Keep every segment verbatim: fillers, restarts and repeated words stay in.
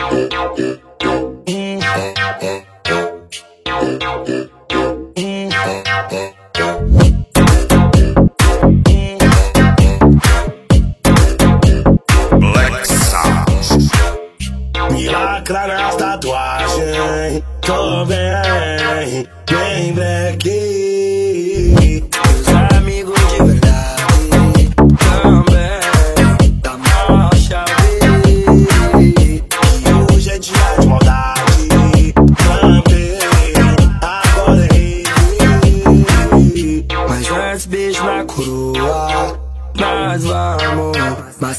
Black Sound. Me lacra nas tatuagens, tô bem, bem black. Meus amigos de verdade também, da marcha V. E hoje é dia de maldade, também, agora errei. Mas antes beijo na coroa, nós vamos mais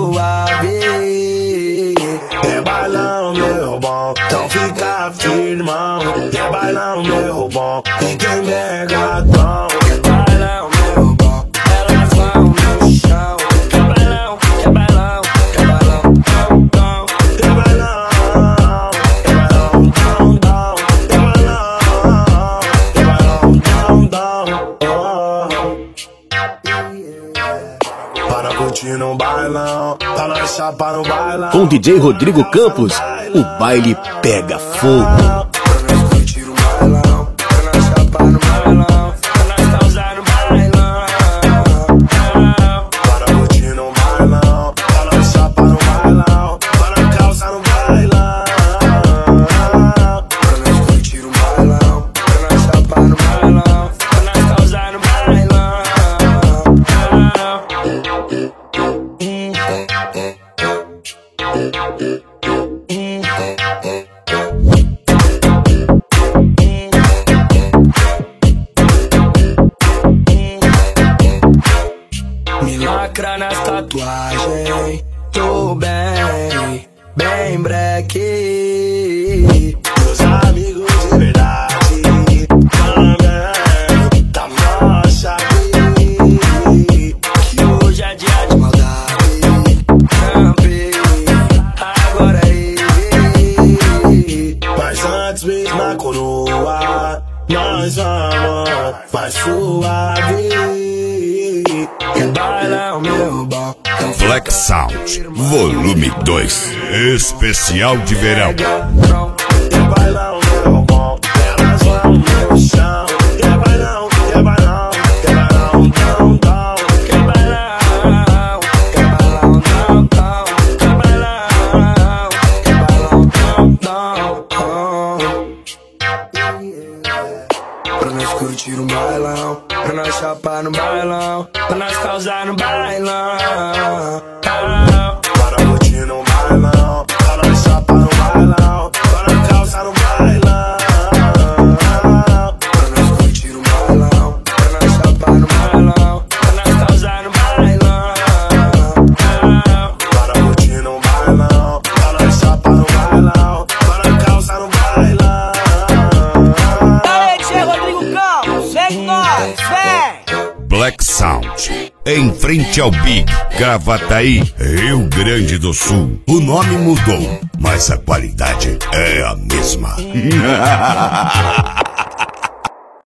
suave. É bailão, meu bom, então fica firmão. É bailão, meu bom, e quem pega tom. É bailão, meu bom, elas vão no chão. É bailão, é bailão, é bailão, tom, tom. É bailão, é bailão, tom, tom. É bailão, é bailão, tom, tom. Para curtir no bailão, tá na chapa no bailão. Com D J Rodrigo Campos, o baile pega fogo. Pra nós curtir o bailão, tá na chapa no bailão, pra nós causar no bailão. Para curtir no bailão, tá na chapa no bailão, pra nós causar no bailão. Pra nós curtir o bailão, tá na chapa no bailão, pra nós causar no bailão. Me lacra nas tatuagens, tô bem, bem breque. Meus amigos de verdade também, da marcha V. Que hoje é dia de maldade, também, agora errei. Mas antes beijo na coroa, nós vamos mais suave. Que bailão, meu bom, Black Sound, volume dois, especial de verão. Que bailão, meu bom, elas vão no chão. Que bailão, que bailão, que bailão, tão, tão. Que bailão, que bailão, tão, tão. Que bailão, que bailão, tão, tão. Pra nós curtir um bailão, pra nós chapar no bailão, pra nós causar no bailão. Para curtir no bailão, pra nós chapar no bailão, pra nós causar no bailão. Pra nós curtir no bailão, pra nós chapar no bailão, pra nós causar no bailão. Para curtir no bailão, pra nós chapar no bailão, pra nós causar no bailão. Aí, D J Rodrigo Campos, vem com nós, vem! Black Sound, em frente ao Big, Gravataí, Rio Grande do Sul. O nome mudou, mas a qualidade é a mesma.